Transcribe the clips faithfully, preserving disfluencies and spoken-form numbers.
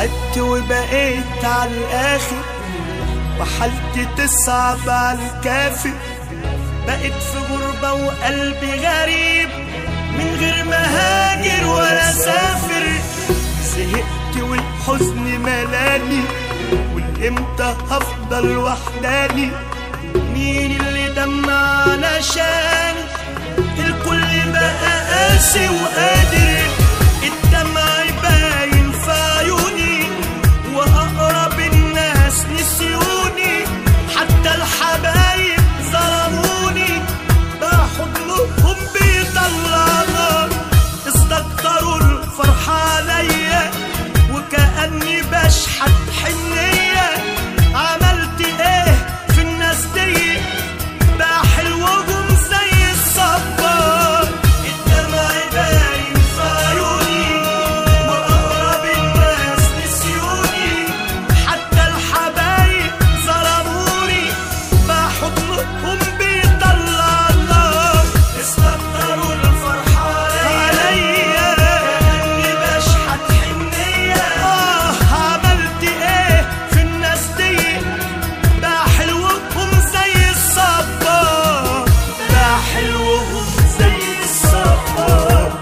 تعبت وبقيت على الآخر وحالتي تصعب على الكافر. بقيت في غربة وقلبي غريب من غير ما هاجر ولا سافر. زهقت والحزن ملاني والامتى هفضل وحداني. مين اللي دمع علشاني؟ الكل بقى قاسي وقادر. الدمع باين في عيوني وأقرب الناس نسيوني. حتى الحبايب ظلموني بقى حضنهم بيطلع نار. استكتروا الفرحة عليا وكأني بشحت حنية. عملت ايه في الناس دي؟ بقى حلوهم زي الصبار. الدمع باين في عيوني وأقرب الناس نسيوني. حتى الحبايب ظلموني بقى حضنهم بيطلع النار. استكتروا الفرحة عليا كأني بشحت حنية. آه عملت ايه في الناس دي؟ بقى حلوهم زي الصبار. بقى حلوهم زي الصبار.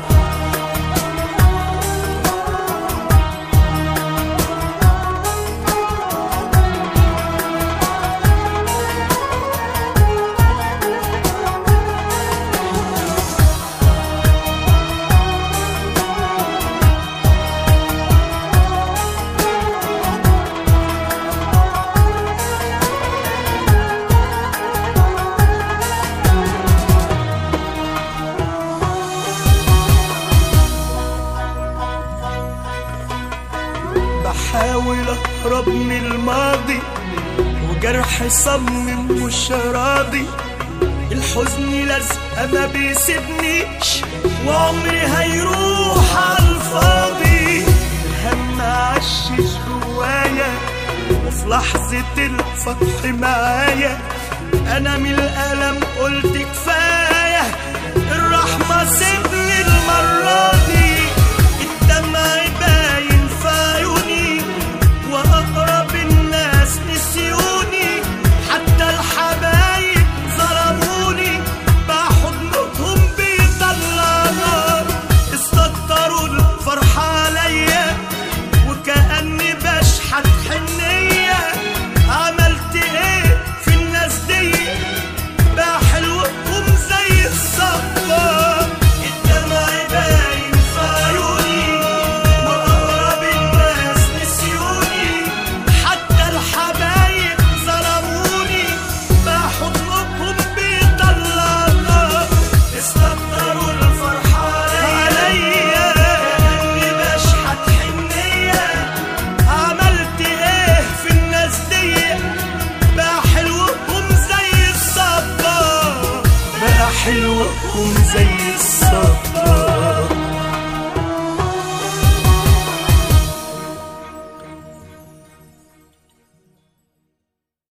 بحاول اهرب من الماضي وجرحي صمم مش راضي. الحزن لازقه ما بيسيبنيش وعمري هيروح عالفاضي. الهم عشش جوايا وفي لحظة الفتح معايا انا من الألم قلت كفاية. الرحمة سيبني المرة دي. الدمع باين في عيوني وأقرب الناس نسيوني. حتى الحبايب ظلموني بقى حضنهم بيطلع نار. استكتروا الفرحة عليا وكأني بشحت حنية. عملت ايه في الناس دي؟ بقى حلوهم زي الصبار. الدمع باين في عيوني وأقرب الناس نسيوني. حتى الحبايب ظلموني بقى حضنهم بيطلع النار. استكتروا الفرحة عليا كأني بشحت حنية. عملت ايه في الناس دي؟ بقى حلوهم زي الصبار. بقى حلوهم زي الصبار.